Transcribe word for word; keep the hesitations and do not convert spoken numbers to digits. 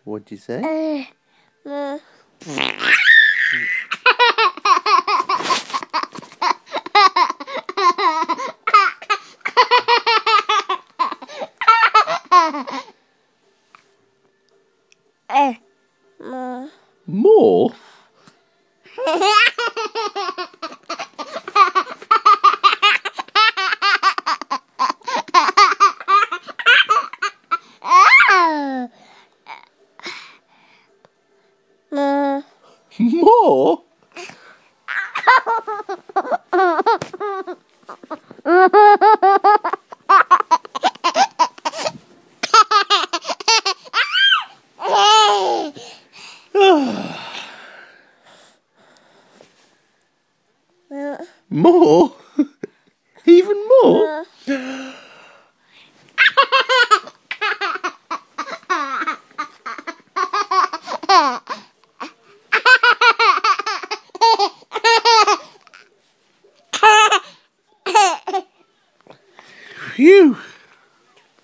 What'd you say? Uh, uh. Uh, uh. More? More? More? Even more? Phew!